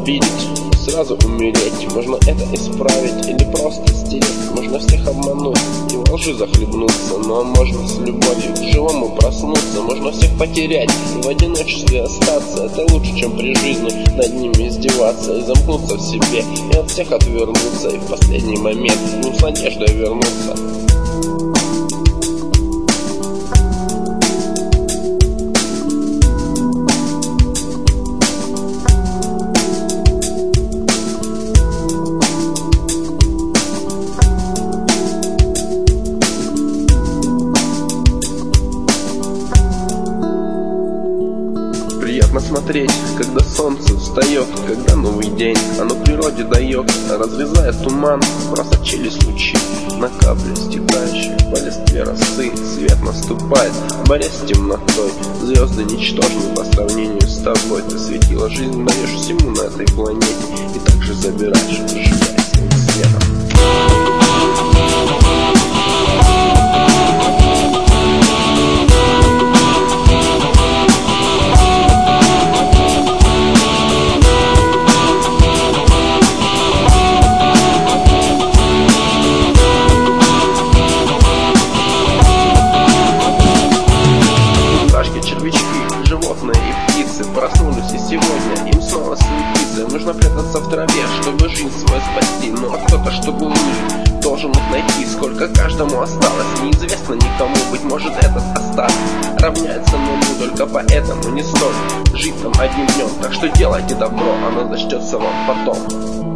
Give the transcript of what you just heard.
обидеть, сразу умереть. Можно это исправить или просто стереть. Можно всех обмануть и во лжи захлебнуться, но можно с любовью к живому проснуться. Можно всех потерять и в одиночестве остаться. Это лучше, чем при жизни над ними издеваться и замкнуться в себе, и от всех отвернуться, и в последний момент к ним с надеждой вернуться. Приятно смотреть, когда солнце встает, когда новый день оно природе дает. Разрезая туман, просочились лучи на капли, стекающие по листве росы. Свет наступает, борясь с темнотой. Звезды ничтожны по сравнению с тобой. Ты светила жизнь, даешь всему на этой планете, и также забираешь, сжигая своим светом. Животные и птицы проснулись, и сегодня им снова светиться. Нужно прятаться в траве, чтобы жизнь свою спасти. Ну а кто-то, чтобы выжить, должен их найти. Сколько каждому осталось, неизвестно никому. Быть может, этот остаток равняется нулю. Только поэтому не стоит жить там одним днем. Так что делайте добро, оно зачтется вам потом.